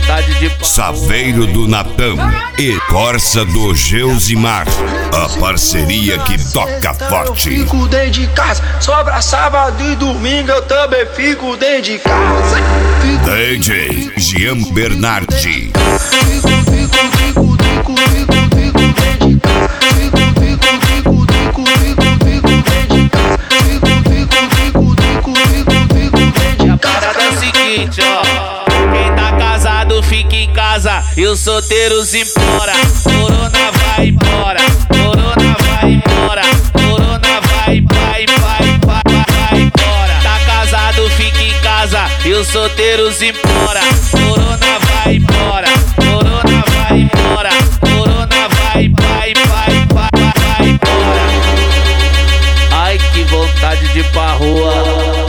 vontade de Saveiro do Natan e Corsa do Geusimar, a parceria que toca forte. Eu fico dentro de casa, sobra sábado e domingo eu também fico dentro de casa. DJ Jean Bernardi. A parada é o seguinte, ó. Quem tá casado fica em casa e os solteiros implora. Corona vai embora, corona vai embora, corona vai embora. Tá casado fica em casa e os solteiros implora. Corona vai embora, corona vai embora, corona vai embora. Ai, que vontade de ir pra rua.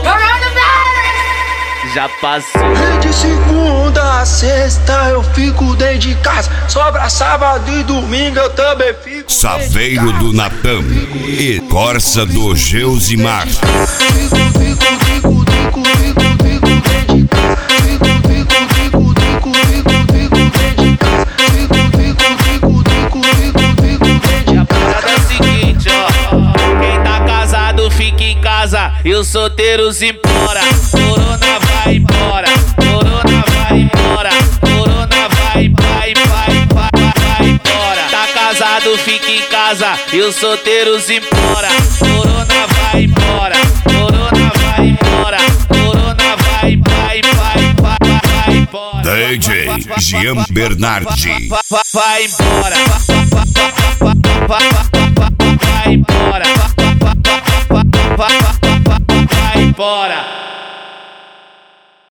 Já passou. De segunda a sexta eu fico dentro de casa, sobra sábado e domingo eu também fico. Saveiro do Natan e Corsa do Geusimar. A parada é o seguinte, ó. Quem tá casado fica em casa e os solteiros implora. Corona vai embora, corona vai embora, corona vai embora. Tá casado fica em casa e os solteiros implora. Corona vai embora, corona vai embora, corona vai embora. DJ Jean Bernardi. Vai embora, vai embora, vai embora.